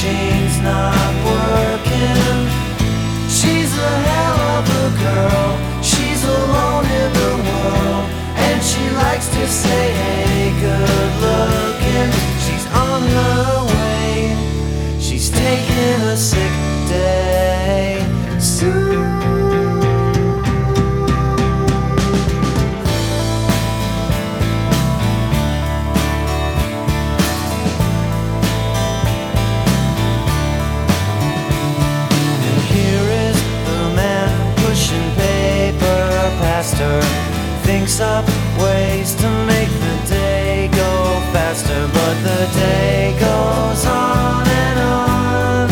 machine's not working. She's a hell of a girl, she's alone in the world, and she likes to say, hey, good looking. She's on her way, she's taking a sick day soon. Thinks up ways to make the day go faster, but the day goes on and on.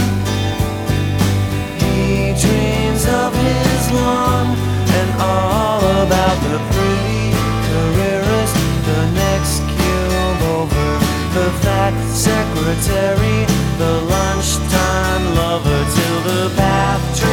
He dreams of his lawn and all about the pretty careerist, the next cube over, the fat secretary, the lunchtime lover, till the path